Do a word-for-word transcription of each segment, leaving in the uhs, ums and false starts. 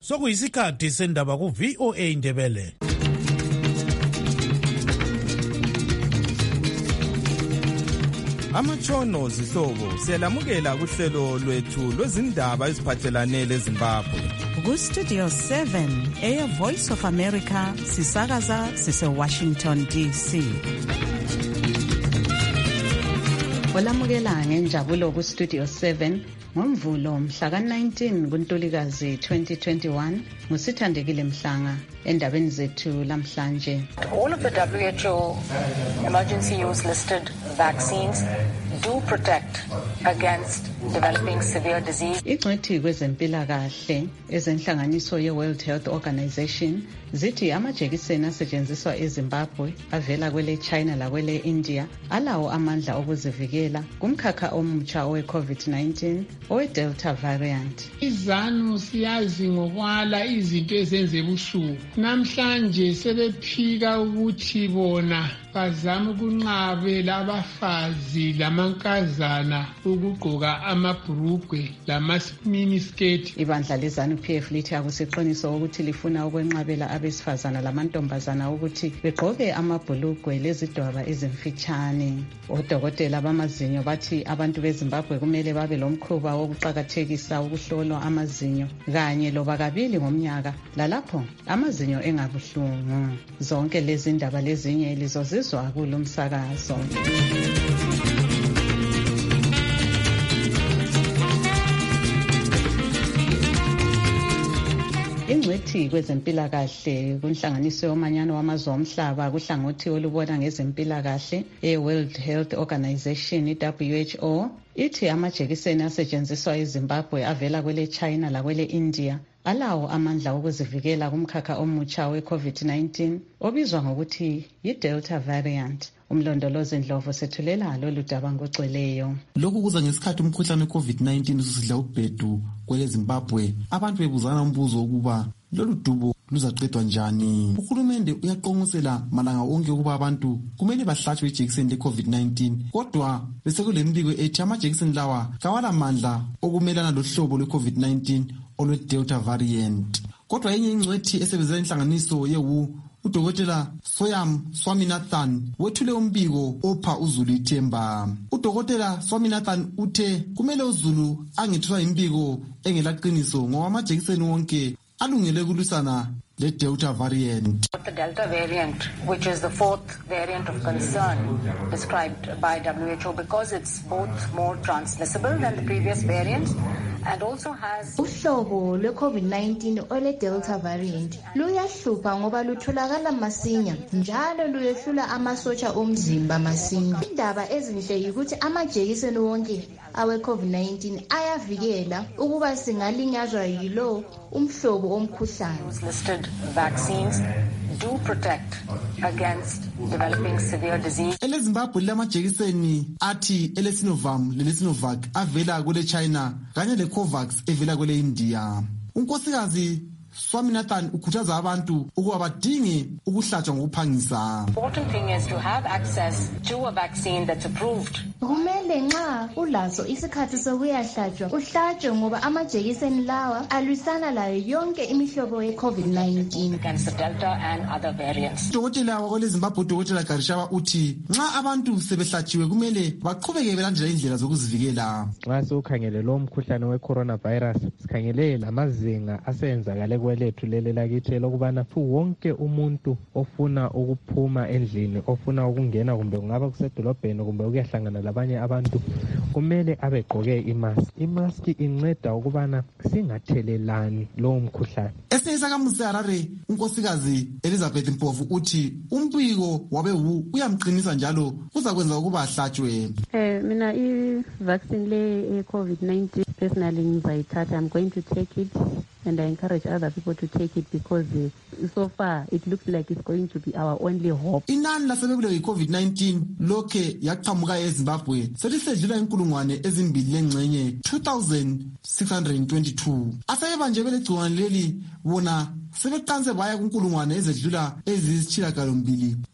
Sokuyisikhathi sendaba ku V O A Indebele. Amatshono zihlobo siyalamukela kuhlelo lwethu lwezindaba eziphathelane leZimbabwe. Ku Studio seven, Air Voice of America, sisakaza sise Washington D C. Olamukela ngenjabulo ku Studio seven ngomvulo mhla ka nineteen kuNtulikazi twenty twenty-one ngusithandekile Mhlanga endabeni zethu lamhlanje. All of the W H O emergency use listed vaccines do protect against developing severe disease. Ingcwethi kwezempilakahle ezenhlanganiso ye-World Health Organization zithi amajekiseni asetshenziswa eZimbabwe avela kwele China lakwele India alawo amandla okuzivikela kumkhakha omutsha owe-COVID nineteen owe-Delta variant. Izanu siyazi ngokwala izinto ezenze busuku. Namhlanje sebephika ukuthi bona bazama ukunqabe labafazi lamankazana ukugqoka amabhurugwe lama-mini skirt. Ibandla lezanu P F lithi akusiqiniso ukuthi lifuna ukwenqabela abesifazana lamantombazana ukuthi begqoke amabhulugwe lezidwaba ezimfitshane. Odokotela bamazinyo bathi abantu beZimbabwe kumele babe lomkhuba wokuqakathekisa ukuhlolwa amazinyo kanye loba kabili ngomnyaka lalapho amazinyo engabuhlungu. Zonke lezi ndaba lezinye lizozizwa kulo msakazo. Ingcwethi kwezempilakahle kunhlanganiso yomanyano wamazwe omhlaba kuhlangothi olubona ngezempilakahle e-World Health Organization i-W H O ithi amajekiseni asetshenziswa eZimbabwe avela kwele China lakwele India alawo amandla okuzivikela kumkhakha omutsha we-COVID nineteen obizwa ngokuthi yi-Delta variant. Umlondolozi Ndlovu sethulela lolu daba ngogcweleyo. Lokhu kuza ngesikhathi umkhuhlane we-COVID nineteen ususidla ubhedu kwele Zimbabwe. Abantu bebuzana umbuzo ukuba lolu dubo luzaqedwa njani. Uhulumende uyaqonqosela malanga onke ukuba abantu kumele bahlatshwe ijekiseni le-COVID nineteen. Kodwa bese kulembiko ethi amajekiseni lawa kawala mandla okumelana lohlobo lwe-COVID nineteen olwe-Delta variant. Kodwa yenye ingcwethi esebenzela inhlanganiso ye-W Udokotela Soyam Swaminathan wethule umbiko opha uZulu ithemba. Udokotela Swaminathan uthe kumele uZulu angethwa imbiko engelaqiniso ngoba amajekiseni wonke alungele kulusana le Delta variant. The Delta variant, which is the fourth variant of concern described by W H O because it's both more transmissible than the previous variants and also has uhlobo lwe-COVID nineteen ole Delta variant luyahlupha ngoba lutholakala masinya njalo luyehlula amasotsha omzimba masinya. Indaba ezinhle yikuthi amajekiseni wonke awe-COVID nineteen ayavikela ukuba singalinyazwa yilo umhlobo omkhuhlane. Listed vaccines do protect against developing severe disease. Ele Zimbabwe lamajekiseni athi ele Sinovac lele Sinovac avela kwele China kanye le Covax evela kwele India. Unkosikazi Swaminathan ukhuthaza abantu ukuba badinge ukuhlatshwa ngokuphangisa. Important thing is to have access to a vaccine that's approved. Kumele nxa ulaso isikhathi sokuyahlatshwa uhlatshwe ngoba amajekiseni lawa alwisana layo yonke imihlobo ye-COVID nineteen against the Delta and other variants. Udokotela wakwele Zimbabwe Udokotela Garishaba uthi nxa abantu sebehlatshiwe kumele baqhubeke belandela indlela zokuzivikela. Nxa sokhangele lo mkhuhlane we-coronavirus sikhangele lamazinga asenzakale kwelethu leli lakithi lokubana wonke umuntu ofuna ukuphuma endlini ofuna ukungena kumbe kungaba kusedolobheni kumbe ukuyahlangana labanye abantu kumele abegqoke imask. Imask inceda ukubana singathelelani lo mkhuhlane. Eseyisa kaMuse Harare unkosikazi Elizabeth Mpofu uthi umbiko wabe-W uyamqinisa njalo kuzakwenza ukuba ahlatshwe. Eh mina i vaccine le COVID nineteen personally ngizayithatha. I'm going to take it and I encourage other people to take it because uh, so far it looks like it's going to be our only hope. Inani lasebebulewe yi-COVID nineteen lokhe yaqhamuka eZimbabwe selisedlula inkulungwane ezimbili lengxenye two thousand six hundred twenty-two. Asebanje belegciwane leli bona sebeqanse baya kunkulungwane ezedlula eziyisitshiyagalombili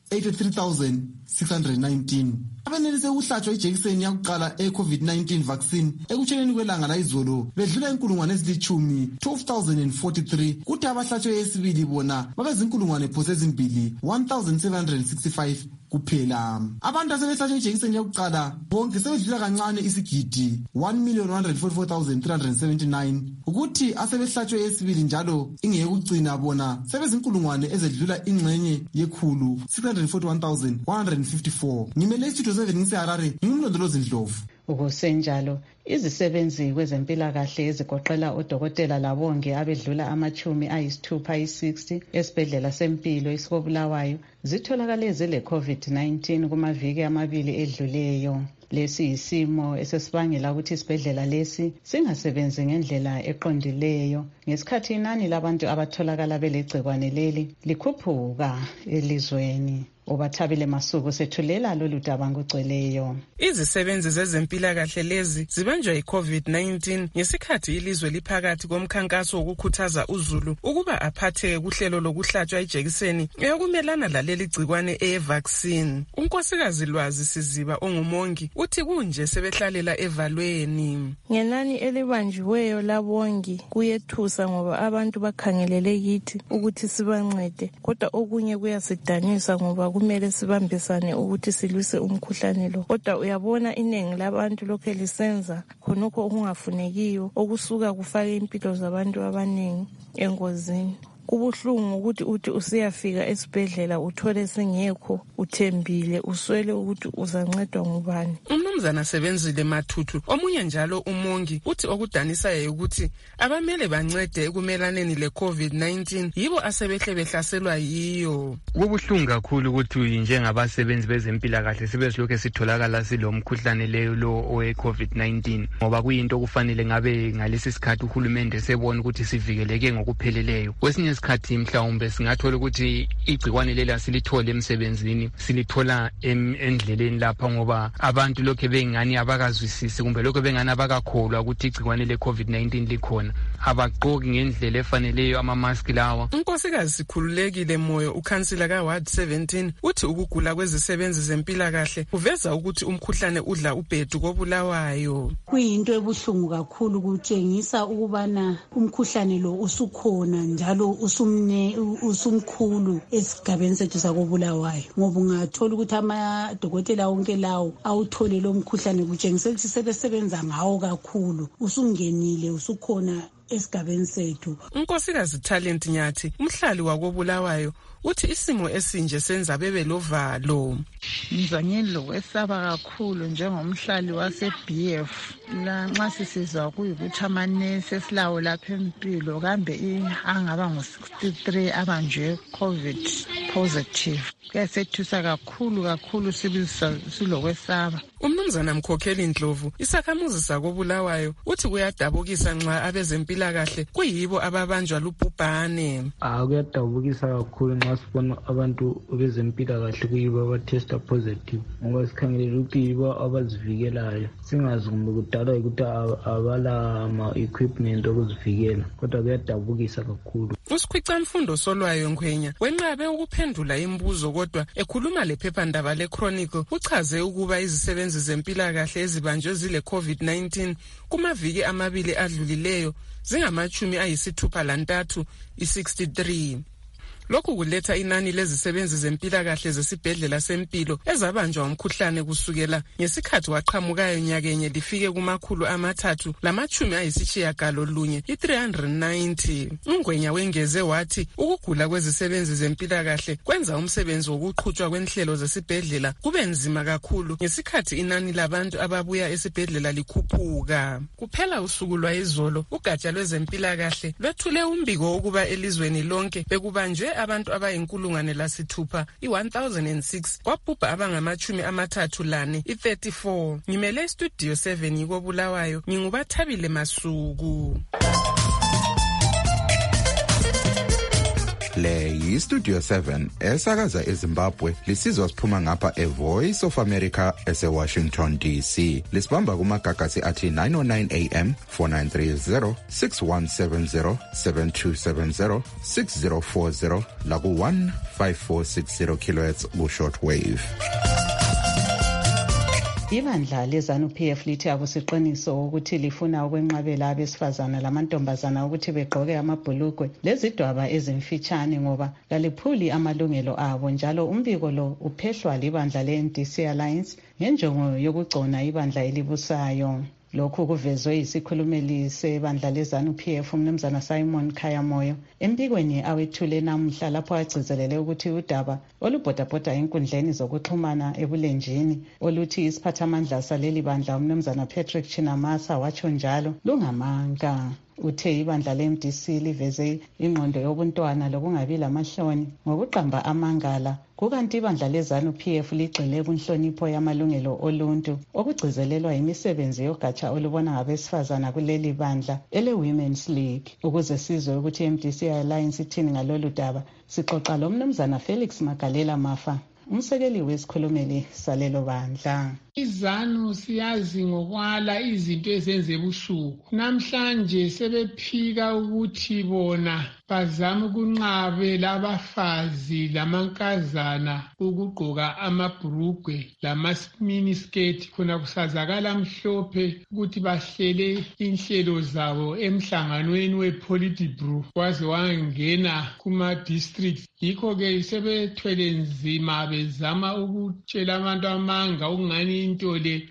eighty-three thousand six hundred nineteen. Abenelise ukuhlatshwa ijekiseni yakuqala e-COVID nineteen vaccine ekutsheleni kwelanga layizolo bedlula inkulungwane ezilithumi twelve thousand forty-three, kuthi abahlatshwe yesibili bona babezinkulungwane phose ezimbili one thousand seven hundred sixty-five kuphela. Abantu asebehlatshwe ijekiseni yakuqala bonke sebedlula kancane isigidi one million one hundred forty-four thousand three hundred seventy-nine, ukuthi asebehlatshwe yesibili njalo ingeyokugcina bona sebezinkulungwane ezedlula ingxenye yekhulu six hundred forty-one thousand one hundred fifty-four. Ngimele istudio seven ngiseharare, ngimlondolozi Ndlovu. Ukusenjalo izisebenzi kwezempilakahle ezigoqela odokotela labonge abedlula amachumi ayisithupha i-sixty esibhedlela sempilo isikobulawayo zitholakale zile COVID nineteen kumaviki amabili edluleyo. Lesi yisimo esesibangela ukuthi isibhedlela lesi singasebenzi ngendlela eqondileyo ngesikhathi inani labantu abatholakala belegcikwane leli likhuphuka elizweni. Ubathabile Masuku sethulela lolu daba ngogcweleyo. Izisebenzi zezempilakahle lezi zibanjwa i-COVID nineteen ngesikhathi ilizwe liphakathi komkhankaso wokukhuthaza uzulu ukuba aphatheke kuhlelo lokuhlatshwa ijekiseni eyokumelana laleli gcikwane e-vaccine. Unkosikazi Lwazi Siziba ongumongi uthi kunje sebehlalela evalweni. Ngenani elibanjiweyo labongi kuyethusa ngoba abantu bakhangelele kithi ukuthi sibancede, kodwa okunye kuyasidanisa ngoba kumele sibambisane ukuthi silwise umkhuhlane lo. Kodwa uyabona iningi labantu lokho lisenza khonokho okungafunekiyo okusuka kufaka impilo zabantu abaningi engozini. Kubuhlungu ukuthi uthi usiyafika esibhedlela uthole singekho, uthembile uswele ukuthi uzancedwa ngubani. Umnumzana Sebenzile Mathuthu omunye njalo umongi uthi okudanisayo ukuthi abamele bancede ekumelaneni le COVID nineteen yibo asebehle behlaselwa yiyo. Kubuhlungu kakhulu ukuthi njengabasebenzi bezempilakahle sibe silokho sitholakala silomkhuhlane leyo lo owe COVID nineteen, ngoba kuyinto okufanele ngabe ngalesi sikhathi uhulumende sebona ukuthi sivikeleke ngokupheleleyo. Kwesinye isikhathi mhlawumbe singathola ukuthi igcikwane lela silithole emsebenzini, silithola endleleni lapha ngoba abantu lokho bengani abakazwisisi kumbe lokho bengani abakakholwa ukuthi igcikwane le COVID nineteen likhona, abaqoki ngendlela efaneleyo ama-mask lawa. Unkosikazi Sikhululekile Moyo ukhansila ka Ward seventeen uthi ukugula kwezisebenzi zempilakahle kuveza ukuthi umkhuhlane udla ubhedu kobulawayo. Kuyinto ebuhlungu kakhulu ukutshengisa ukubana umkhuhlane lo usukhona njalo usumne usumkhulu esigabeni sethu sakobulawayo, ngoba ungathola ukuthi amadokotela wonke lawo awuthole lo mkhuhlane kutshengisa ukuthi sebesebenza ngawo kakhulu, usungenile usukhona esigabeni sethu. Unkosikazi Talent Nyathi umhlali wakobulawayo uthi isimo esinje senza bebe lovalo. Ngizanyeni lokwesaba kakhulu njengomhlali wase-B F la nxa sisizwa kuyikuthi amanesi esilawo lapha empilo kambe angaba ngu-sixty-three abanjwe COVID positive. Kuyasethusa kakhulu kakhulu sibisa silokwesaba. Umnumzana Mkhokheli Ndlovu isakhamuzi sakobulawayo uthi kuyadabukisa nxa abezempilakahle kuyibo ababanjwa lubhubhane. Ah kuyadabukisa kakhulu nxa sibona abantu bezempilakahle kuyibo abatesta positive, ngoba sikhangelele ukuthi yibo abazivikelayo. Singazi kumbe kudala ukuthi abala ama-equipment okuzivikela, kodwa kuyadabukisa kakhulu. Usikhwica Mfundo Solwayo Ngwenya wenqabe ukuphendula imibuzo, kodwa ekhuluma lephephandaba le-Chronicle uchaze ukuba izisebenzi zempilakahle ezibanjwe zile COVID nineteen kumaviki amabili adlulileyo zingamachumi ayisithupha lantathu i-sixty-three. Lokhu kuletha inani lezisebenzi zempilakahle zesibhedlela sempilo ezabanjwa umkhuhlane kusukela ngesikhathi waqhamukayo nyakenye lifike kumakhulu amathathu lamachumi ayisitshiyagalolunye i-three hundred ninety. Ungwenya wengeze wathi ukugula kwezisebenzi zempilakahle kwenza umsebenzi wokuqhutshwa kwenhlelo zesibhedlela kube nzima kakhulu ngesikhathi inani labantu ababuya esibhedlela likhuphuka. Kuphela usuku lwayizolo ugatsha lwezempilakahle lwethule umbiko ukuba elizweni lonke bekubanjwe abantu abayinkulungwane lasithupha i-one thousand six kwabhubha abangamachumi amathathu lane i-thirty-four. Ngimele studio seven yikobulawayo ngingubathabile Masuku. Le iStudio seven esakaza eZimbabwe lisizwa siphuma ngapha eVoice of America eseWashington D C. Lisibamba kumagagasi athi nine oh nine A M, four nine three zero, six one seven zero, seven two seven zero, six zero four zero laku one five four six zero kilohertz ku-short wave. Ibandla leZANU-P F lithi akusiqiniso ukuthi lifuna ukwenqabela abesifazana lamantombazana ukuthi begqoke amabhulukwe lezidwaba ezimfitshane ngoba kaliphuli amalungelo abo, njalo umbiko lo uphehlwa libandla le-M D C Alliance ngenjongo yokugcona ibandla elibusayo. Lokhu kuvezwe yisikhulumeli sebandla leZANU-P F umnumzana Simon Khayamoyo embikweni awethule namuhla lapho agcizelele ukuthi udaba olubhodabhoda enkundleni zokuxhumana ebulenjini oluthi isiphathamandla saleli bandla umnumzana Patrick Chinamasa watsho njalo lungamanga. Uthe ibandla le-M D C liveze ingqondo yobuntwana lokungabi lamahloni ngokuqamba amangala, kukanti ibandla leZANU-P F ligxile kunhlonipho yamalungelo oluntu okugcizelelwa imisebenzi yogatsha olubona ngabesifazana kuleli bandla ele-Women's League. Ukuze sizwe ukuthi i-M D C Alliance ithini ngalolu daba, sixoxa lo mnumzana Felix Magalela Mafa, umsekeli wesikhulumeli salelo bandla. IZANU siyazi ngokwala izinto ezenze ebusuku. Namhlanje sebephika ukuthi bona bazama ukunqabe labafazi lamankazana ukugqoka amabhurugwe lama-miniskirt khona kusazakala mhlophe ukuthi bahlele inhlelo zabo emhlanganweni we-Politburo waze wangena kuma-districts. Yikho-ke sebethwele nzima bezama ukutshela abantu amanga ukungani into le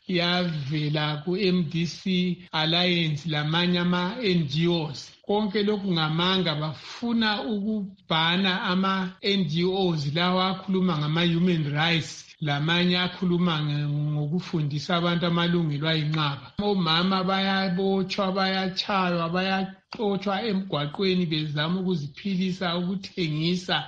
yavela ku-M D C Alliance lamanye ama-N G Os. Konke lokhu ngamanga bafuna ukubhana ama-N G Os lawa akhuluma ngama-human rights lamanye akhuluma ngokufundisa abantu amalungelo ayinqaba. Omama bayabotshwa, bayachaywa, bayaxotshwa emgwaqweni bezama ukuziphilisa, ukuthengisa.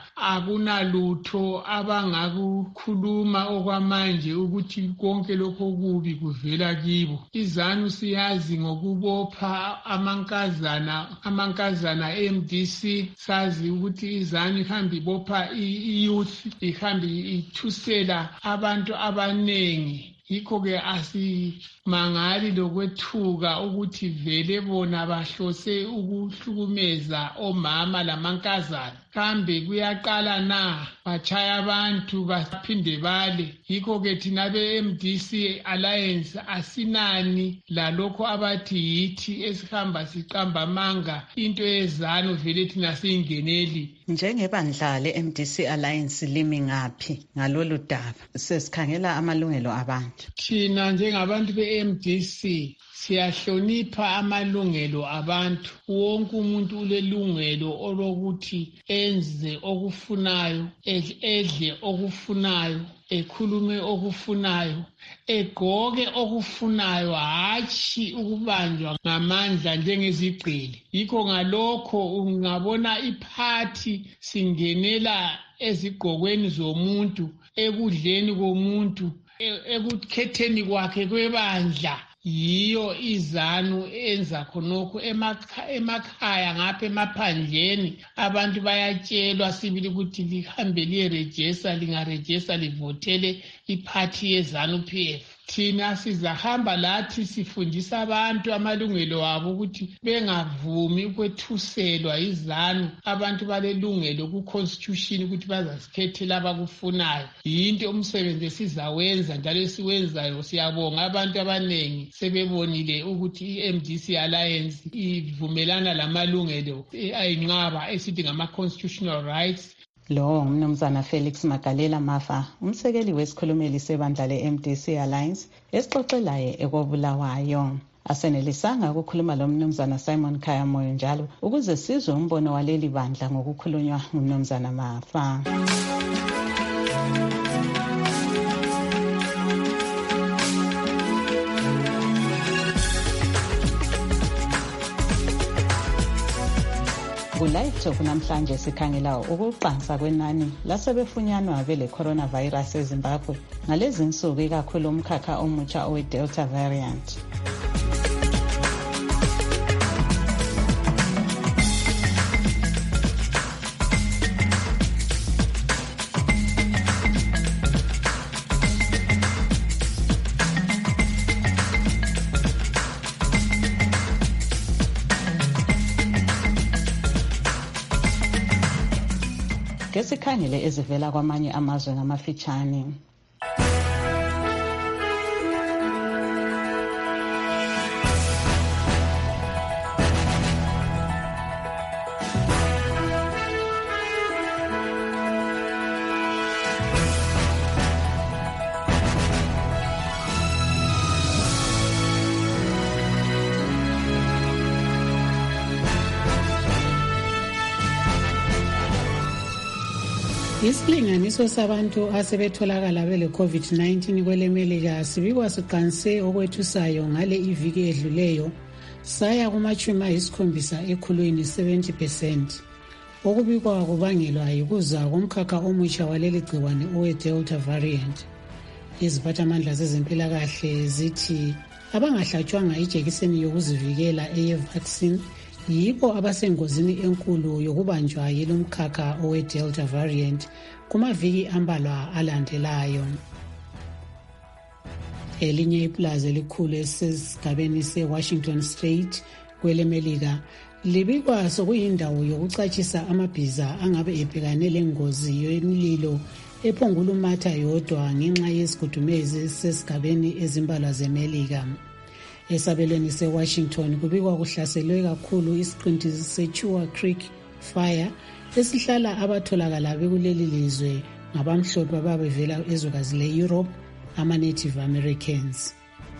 Akunalutho abangakukhuluma okwamanje ukuthi konke lokho kubi kuvela kibo. IZANU siyazi ngokubopha amankazana amankazana e-M D C, sazi ukuthi iZANU ihambi ibopha i-youth, ihambi ithusela abantu abanengi. Yikho-ke asimangali lokwethuka ukuthi vele bona bahlose ukuhlukumeza omama lamankazana. Kambe kuyaqala na bachaya abantu baphinde bale? Yikho-ke thina be-M D C Alliance asinani lalokho abathi yithi esihamba siqamba amanga into yeZANU vele thina siyingeneli. Njengebandla le-M D C Alliance limi ngaphi ngalolu daba? Sesikhangela amalungelo abantu. Thina njengabantu be-M D C siyahlonipha amalungelo abantu. Wonke umuntu ulelungelo olokuthi enze okufunayo, edle okufunayo, ekhulume okufunayo, egqoke okufunayo, hatshi ukubanjwa ngamandla njengezigqili. Yikho ngalokho ungabona iphathi singenela ezigqokweni zomuntu, ekudleni komuntu, ekukhetheni kwakhe kwebandla. Yiyo iZANU enza khonokho. Emakhaya ngapha emaphandleni abantu bayatshelwa sibili ukuthi lihambe liyerejesa, lingarejesa livotele iphathi yeZANU-P F. Thina sizahamba lathi sifundisa abantu amalungelo abo ukuthi bengavumi ukwethuselwa iZANU. Abantu balelungelo ku-constitution ukuthi bazazikhethela abakufunayo. Yinto umsebenzi esizawenza njalo esiwenzayo. Siyabonga abantu abanengi sebebonile ukuthi i-M D C Alliance ivumelana lamalungelo ayinqaba esithi ngama-constitutional rights. Lo umnumzana Felix Magalela Mafa, umsekeli wesikhulumeli sebandla le-M D C Alliance esixoxelaye ekobulawayo. Asenelisanga ukukhuluma lo mnumzana Simon Khayamoyo njalo ukuze sizwe umbono waleli bandla ngokukhulunywa ngumnumzana Mafa. Ku-Live Talk namhlanje sikhangela ukuqansa kwenani lasebefunyanwa bele coronavirus eZimbabwe ngalezi nsuku ikakhulu umkhakha omutsha owe-Delta variant. ke sikhangele ezivela kwamanye amazwe ngamafitshane. Isilinganiso sabantu asebetholakala bele COVID nineteen kwele Melika sibikwa siqanise okwethusayo ngale iviki edluleyo saya kumachumi ayisikhombisa ekhulwini seventy percent. Okubikwa kubangelwa yikuza komkhakha omutsha waleli gciwane owe-Delta variant. Iziphathamandla zezempilakahle zithi abangahlatshwanga ijekiseni yokuzivikela eye-vaccine yibo abasengozini enkulu yokubanjwa yilomkhakha owe-Delta variant kumaviki ambalwa alandelayo. Elinye iplaza elikhulu esesigabeni se-Washington State kwele Melika libikwa sokuyindawo yokucatshisa amabhiza angabe ebhekane lengozi yemililo ephongulumatha yodwa ngenxa yesigudumezi sesigabeni ezimbalwa zeMelika. Esabelweni se-Washington kubikwa kuhlaselwe kakhulu isiqinti se-Chua Creek Fire esihlala abatholakala bekuleli lizwe ngabamhlophe ababevela ezwekazi le-Europe, ama-Native Americans.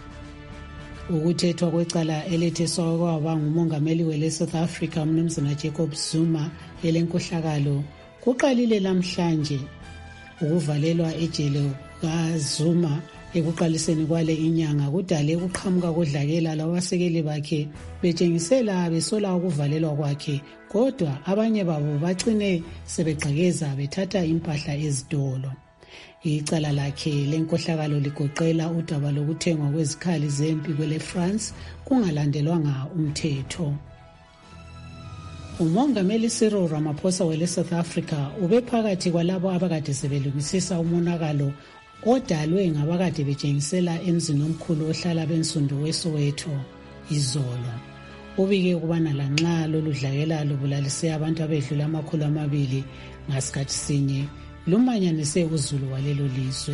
Ukuthethwa kwecala eletheswa kwaba ngumongameli wele South Africa uMnumzana Jacob Zuma elenkohlakalo kuqalile lamhlanje. Ukuvalelwa ejele kaZuma ekuqaliseni kwale inyanga kudale ukuqhamuka kodlakela labasekeli bakhe betshengisela besola ukuvalelwa kwakhe, kodwa abanye babo bacine sebegqekeza bethatha impahla ezitolo. Icala lakhe lenkohlakalo ligoqela udaba lokuthengwa kwezikhali zempi kwele France kungalandelwanga umthetho. Umongameli Cyril Ramaphosa wele South Africa ubephakathi kwalabo abakade sebelungisisa umonakalo odalwe ngabakade betshengisela emzini omkhulu ohlala bensundu weSoweto izolo. Ubike ukubana lanxa lolu dlakela lubulalise abantu abedlula amakhulu amabili ngasikhathi sinye lumanyanise uzulu walelo lizwe.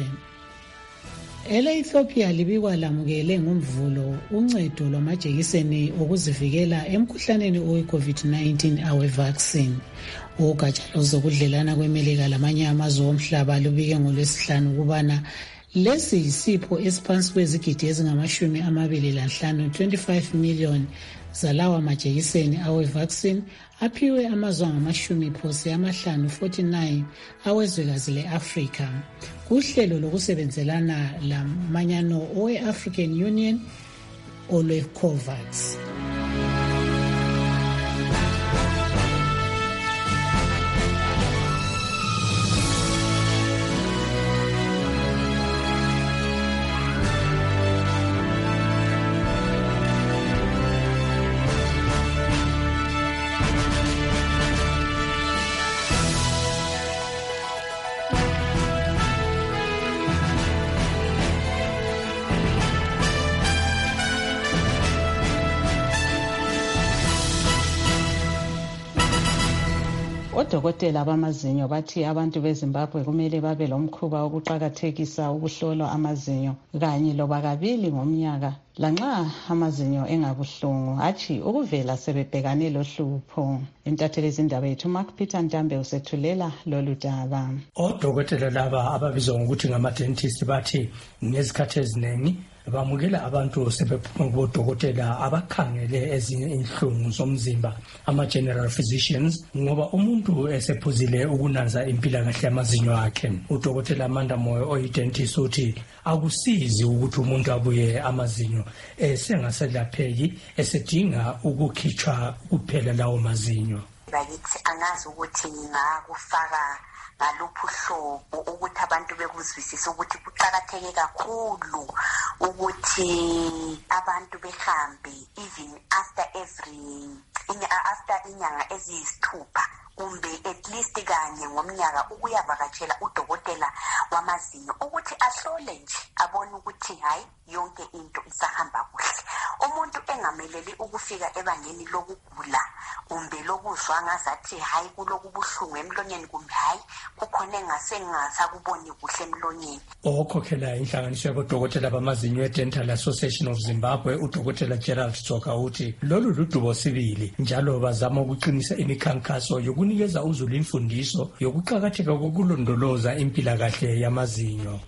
Ele-Ethiopia libikwa lamukele ngomvulo uncedo lwamajekiseni okuzivikela emkhuhlaneni owe-COVID nineteen awe-vaccine. Ugatsha lozokudlelana kweMelika lamanye amazwe omhlaba lubike ngolwesihlanu ukubana lesi yisipho esiphansi kwezigidi ezingamashumi amabili lanhlanu twenty-five million zalawa majekiseni awe-vaccine aphiwe amazwe angamashumi phose amahlanu forty-nine awezwekazi le-Afrika kuhlelo lokusebenzelana lamanyano owe-African Union olwe-COVAX. Odokotela bamazinyo bathi abantu beZimbabwe kumele babe lomkhuba wokuqakathekisa ukuhlolwa amazinyo kanye loba kabili ngomnyaka lanxa amazinyo engabuhlungu, hatshi ukuvela sebebhekane lohlupho. Intatheli zindaba yethu Mark Peter Ntambe usethulela lolu daba. Odokotela laba ababizwa ngokuthi ngama-dentist bathi ngezikhathi eziningi bamukela abantu sebephuma kubodokotela abakhangele ezinye inhlungu zomzimba, ama-general physicians, ngoba umuntu esephuzile ukunanza impilakahle yamazinyo akhe. Udokotela Amanda Moyo oyi-dentist uthi akusizi ukuthi umuntu abuye amazinyo esengaselapheki esedinga ukukhitshwa kuphela lawo mazinyo. Bakithi angazi ukuthi ngingakufaka ngaluphi uhlobo ukuthi abantu bekuzwisise ukuthi kuqakatheke kakhulu ukuthi abantu behambe even after every after inyanga eziyisithupha kumbe at least kanye ngomnyaka ukuyavakatshela udokotela wamazinyo ukuthi ahlole nje abone ukuthi hayi yonke into isahamba kuhle. Umuntu engameleli ukufika ebangeni lokugula kumbe lokuzwa ngazathi hayi kulokubuhlungu emlonyeni kumbe hayi kukhona engasengasakuboni kuhle emlonyeni. Okhokhela inhlanganiso yabodokotela bamazinyo e-Dental Association of Zimbabwe udokotela Gerald Tsoka uthi lolu ludubo sibili njalo bazama ukuqinisa imikhankaso yokunikeza uzulu imfundiso yokuqakatheka kokulondoloza impilakahle yamazinyo.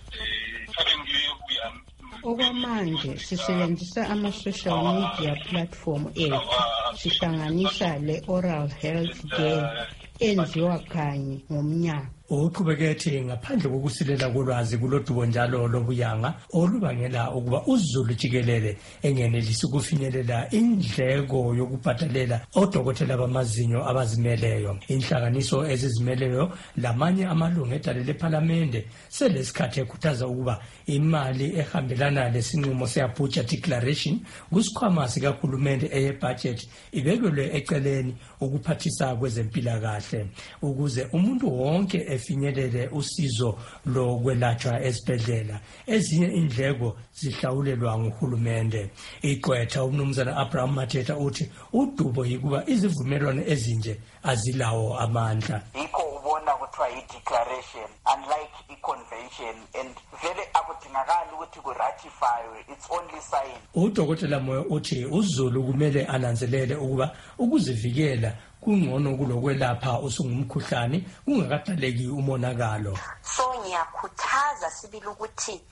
Okwamanje sisebenzisa ama-social media platform ethu sihlanganisa le-Oral Health Day enziwa kanye ngomnyaka. Uqhubeke ethi ngaphandle kokusilela kolwazi kulodubo njalo lobuyanga olubangela ukuba uzulu jikelele engenelisi ukufinyelela indleko yokubhadalela odokotela bamazinyo abazimeleyo. Inhlanganiso ezizimeleyo lamanye amalungu edale lephalamende selesikhathi ekhuthaza ukuba imali ehambelana lesinqumo se-Abuja Declaration kusikhwama sikahulumende eye-budget ibekelwe eceleni ukuphathisa kwezempilakahle ukuze umuntu wonke efinyelele usizo lokwelatshwa esibhedlela. Ezinye indleko zihlawulelwa nguhulumende. Iqwetha umnumzana Abraham Mateta uthi udubo yikuba izivumelwano ezinje azilawo amandla. Yikho ubona kuthiwa yi-declaration unlike i-convention and vele akudingakali ukuthi kuratifywe, it's only sign. Udokotela Moyo uthi uzulu kumele ananzelele ukuba ukuzivikela kungcono kulokwelapha usungumkhuhlane ungakadaleki umonakalo. So ngiyakhuthaza sibili ukuthi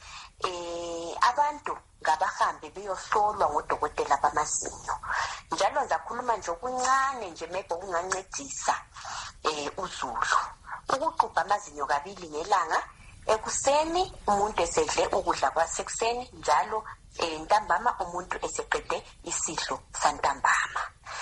eh abantu ngabahambe beyohlolwa ngodokotela bamazinyo. Njalo ngizakhuluma nje okuncane nje maybe okungancedisa eh uzulu. Ukuqubha amazinyo kabili ngelanga, ekuseni umuntu esedle ukudla kwasekuseni njalo entambama umuntu eseqede isidlo santambama.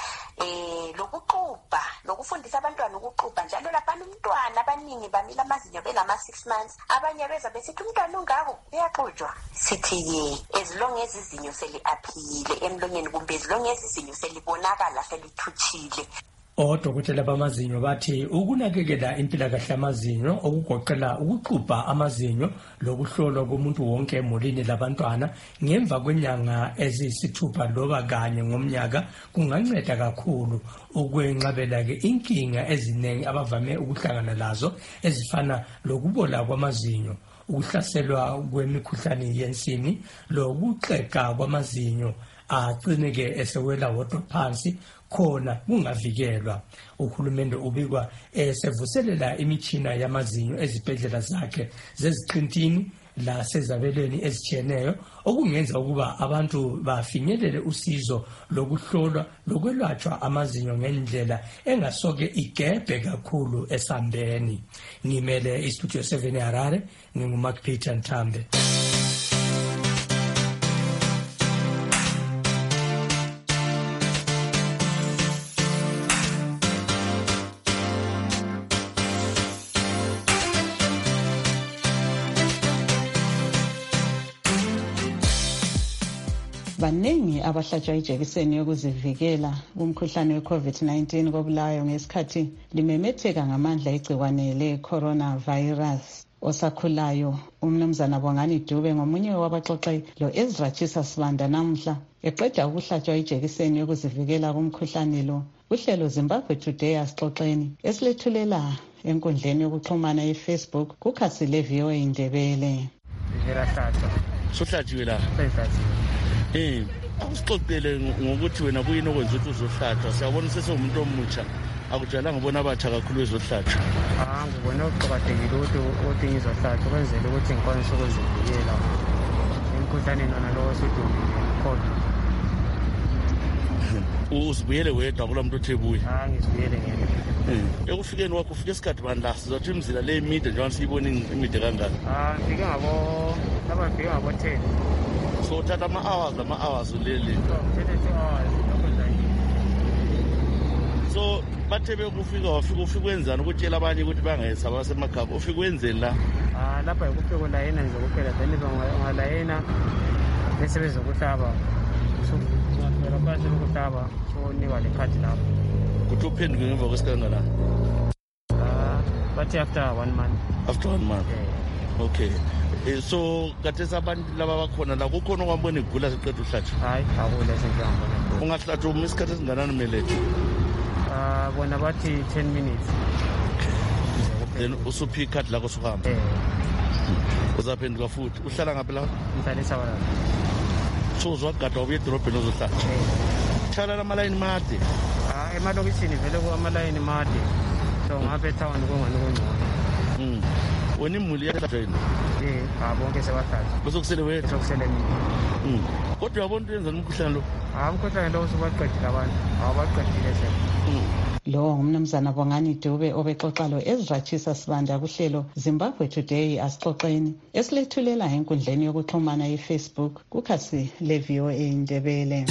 Eh lokuqubha lokufundisa abantwana ukuqubha njalo lapha umntwana abaningi bamila amazinyo belama six months abanye beza besithi umntwana ungako uyaxujwa sithi ye as long as izinyo seli aphile emlonyeni kumbe as long as izinyo selibonakala selithuthile. Odokotela bamazinyo bathi ukunakekela impilakahle yamazinyo okugoqela ukuqubha amazinyo lokuhlolwa komuntu wonke emulini labantwana ngemva kwenyanga eziyisithupha loba kanye ngomnyaka kunganceda kakhulu ukwenqabela ke inkinga eziningi abavame ukuhlangana lazo ezifana lokubola kwamazinyo, ukuhlaselwa kwemikhuhlane yensini lokuxega kwamazinyo agcineke esewela wodwa phansi khona kungavikelwa. Uhulumende ubikwa esevuselela imitshina yamazinyo ezibhedlela zakhe zeziqintini lasezabelweni ezitshiyeneyo okungenza ukuba abantu bafinyelele usizo lokuhlolwa lokwelatshwa amazinyo ngendlela engasoke igebhe kakhulu esambeni. Ngimele istudio seven eHarare, nginguMark Peter Nthambe. Baningi abahlatshwa ijekiseni yokuzivikela kumkhuhlane we-COVID nineteen kobulawayo ngesikhathi limemetheka ngamandla igciwane le-coronavirus. Osakhulayo umnumzana Bongani Dube ngomunye wabaxoxe lo Ezra Chisa Sibanda namhla eqeda ukuhlatshwa ijekiseni yokuzivikela kumkhuhlane lo. Uhlelo Zimbabwe Today asixoxeni esilethulela enkundleni yokuxhumana ye-Facebook kukhasi le-V O A Indebele. Sohlatshiwe la. Eh, akusixoxele ngokuthi wena kuyini okwenza ukuthi uzohlatshwa. Siyabona sesewumuntu omutsha. Akujalanga ubona abatsha kakhulu ezohlatshwa. Ah, ngibona ukuqhakathekile ukuthi uthi ngizohlatshwa kwenzele ukuthi ngikwanise ukuzivikela emkhuhlaneni nona lo osudumile COVID. Uzibuyele wedwa kula muntu othebuye. Ah, ngizibuyele ngene. Eh, ekufikeni wakho ufike isikhathi bandla sizothi imizila le emide njengoba siyibona imide kangaka. Ah, ngifike ngabo laba ngifike ngabo ten. So uthatha ama-hours ama-hours leli. So bathe bekufika wafika ufika wenzani ukutshela abanye ukuthi bangayesaba basemakhaya ufika wenzeni la? Ah, lapha yikufika ulayena nje kuphela then ungalayena bese bezokuhlaba. So ngiyafika phansi lokuhlaba so niwa le khadi lapho. Kuthi uphenduke ngemva kwesikangana? bathi after one month. After one month? Yeah. Okay. Eh, so kade sabantu laba bakhona la kukhona okwambona igula siqeda uhlatshwa? Hayi, akule sengiyambona. Ungahlatshwa uma isikhathi esinganani melethe? Ah, bona bathi ten minutes. Then usuphi ikhadi lakho sokuhamba? Eh. Uzaphenduka futhi. Uhlala ngaphi la? Ngihlala eSabalala. So uzwagada ubuye edorobheni uzohlala? Eh. Hlala amalayini made? Ah, emalokishini vele kuamalayini made. So ngapha etown kungani kungcono. Mm. Wena imuli yahlatshwa yini? Eh, ah bonke sebahlatshwa. Bese kusele wena? Bese kusele mina. Mm. Kodwa uyabona into yenza umkhuhlane lo? Ah, umkhuhlane lo usubaqedile abantu. Awubaqedile sebe. Mm. Lo ngumnumzana Bongani Dube obexoxa lo Ezratshisa Sibanda kuhlelo Zimbabwe Today asixoxeni esilethulela enkundleni yokuxhumana yeFacebook kukhasi le-V O A Ndebele.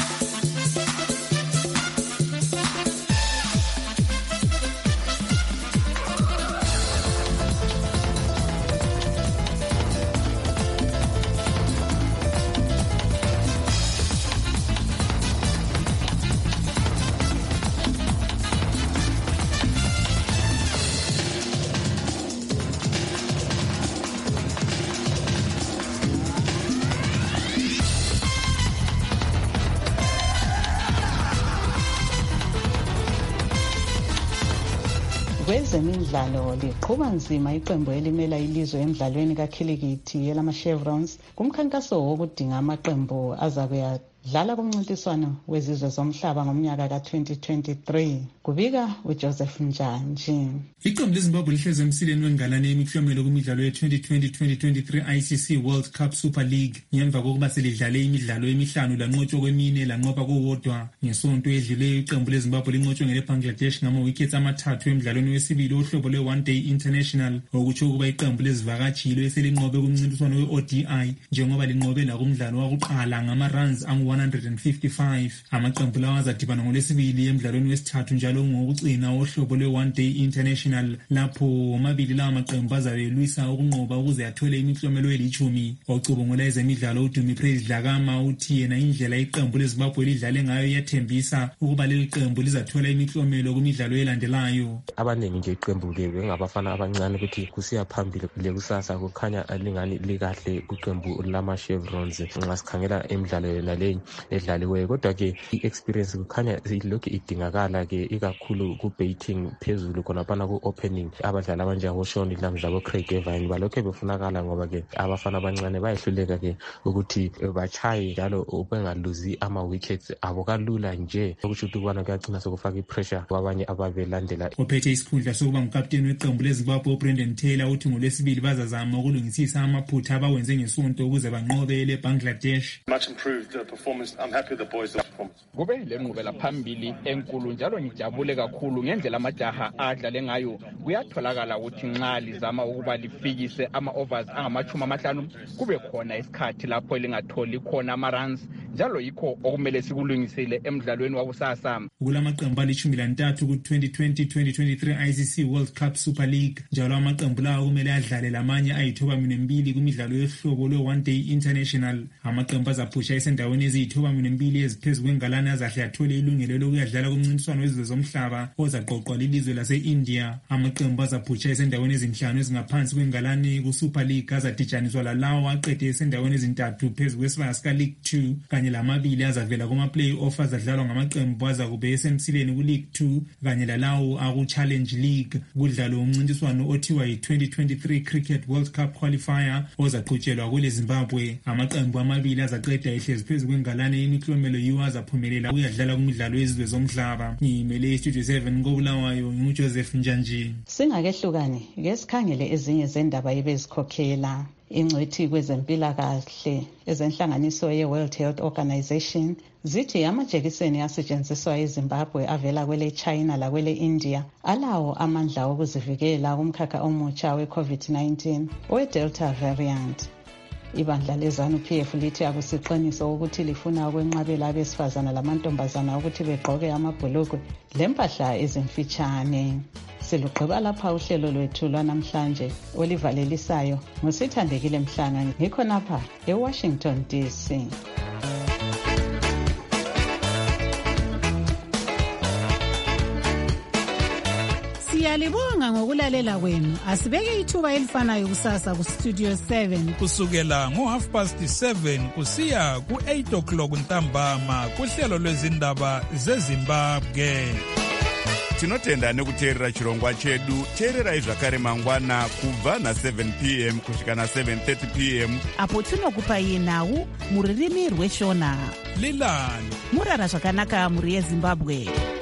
Kwezemidlalo liqhuba nzima iqembu elimela ilizwe emidlalweni kakhilikithi elama-Chevrons kumkhankaso wokudinga amaqembu azakuya dlala kumncintiswano wezizwe zomhlaba ngomnyaka ka-twenty twenty-three. Kubika uJoseph Njanji. Iqembu leZimbabwe lihlezi emsileni wengalane yemiklomelo kumidlalo ye-twenty twenty to twenty twenty-three I C C World Cup Super League ngemva kokuba selidlale imidlalo emihlanu lanqotshwa kwemine lanqoba kowodwa. Ngesonto edluleyo iqembu leZimbabwe linqotshwe ngeleBangladesh ngama-wickets amathathu emidlalweni wesibili ohlobo lwe-One Day International, okutsho ukuba iqembu lezivakatshilo eselinqobe kumncintiswano we-O D I njengoba linqobe lakumdlalo wakuqala ngama-runs angu-one hundred fifty-five. Amaqembu lawa azadibana ngolwesibili emidlalweni wesithathu njalo ngokucina ohlobo lwe-One Day International, lapho omabili lawa maqembu azabelwisa ukunqoba ukuze athole imiklomelo elithumi. Ocubungula ezemidlalo uDumi Praise Dlakama uthi yena indlela iqembu leZimbabwe lidlale ngayo iyathembisa ukuba leli qembu lizathola imiklomelo kumidlalo elandelayo. Abaningi nje iqembu-ke bengabafana abancane ukuthi kusiya phambili lekusasa kukhanya lingani likahle kuqembu lama-Chevrons nxa sikhangela emidlalo yona leyi edlaliweyo, kodwa-ke i-experience kukhanya ilokhu idingakala-ke ikakhulu ku-baiting phezulu khonaphana ku-opening. Abadlali abanjengoShaun Lams labo-Craig Evans balokhu befunakala ngoba-ke abafana abancane bayehluleka-ke ukuthi bachaye njalo bengaluzi ama-wickets abo kalula nje, okusho ukuthi ukubana kuyagcina sokufaka i-pressure kwabanye ababelandela. Ophethe isikhundla sokuba ngukapteni weqembu leZimbabwe uBrendan Taylor uthi ngolwesibili bazazama ukulungisisa amaphutha abawenze ngesonto ukuze banqobe leBangladesh. Much improved the performance. I'm happy with the boys' performance. Kube ile nqubela phambili enkulu njalo ngijabule kakhulu ngendlela amajaha adlale ngayo. Kuyatholakala ukuthi nxa lizama ukuba lifikise ama-overs angamachumi amahlanu kube khona isikhathi lapho lingatholi khona ama-runs, njalo yikho okumele sikulungisile emidlalweni wakusasa. Kulamaqembu alishumi lantathu ku-twenty twenty to twenty twenty-three I C C World Cup Super League, njalo amaqembu lawo kumele adlale lamanye ayithoba minembili kumidlalo yohlobo lwe-One Day International. Amaqembu azaphusha esendaweni eziyithoba minembili eziphezu kwengalane azahle athole ilungelo lokuyadlala kumncintiswano wezizwe zomhlaba ozaqoqwa lilizwe lase-India. Amaqembu azaphutsha esendaweni ezinhlanu ezingaphansi kwengalane ku-Super League azadijaniswa lalawo aqede esendaweni ezintathu phezu kwesibaya sika-League two, kanye lamabili azavela kuma-play-off azadlalwa ngamaqembu azakube esemsileni ku-League two kanye lalawo aku-Challenge League. Kudlalo umncintiswano othiwa yi-twenty twenty-three Cricket World Cup Qualifier ozaqhutshelwa kule Zimbabwe. Amaqembu amabili azaqeda ehlezi phezu kwengalane yemiklomelo yiwo azaphumelela ukuyadlala kumidlalo yezizwe zomhlaba. Ngimele iStudio seven koBulawayo nguJoseph Njanji. Singakehlukani ke sikhangele ezinye zendaba ebezikhokhela. Ingcwethi kwezempilakahle ezenhlanganiso ye-World Health Organization zithi amajekiseni asetshenziswa eZimbabwe avela kwele China lakwele India alawo amandla okuzivikela kumkhakha omutsha we-COVID nineteen owe-Delta variant. Ibandla leZANU-P F lithi akusiqiniso ukuthi lifuna ukwenqabela abesifazana lamantombazana ukuthi begqoke amabhulukwe lempahla ezimfitshane. Silugqiba lapha uhlelo lwethu lwanamhlanje olivalelisayo ngusithandekile Mhlanga ngikhonapha eWashington D C. Siyalibonga ngokulalela kwenu. Asibeke ithuba elifanayo kusasa ku Studio seven kusukela ngo half past seven kusiya ku eight o'clock ntambama kuhlelo lwezindaba zeZimbabwe. Tinotenda nekuteerera chirongwa chedu. Teererai zvakare mangwana kubva na seven p m kusvika na seven thirty p m apo tinokupai nhau muririmi rweshona. Lilani murara zvakanaka muri yeZimbabwe.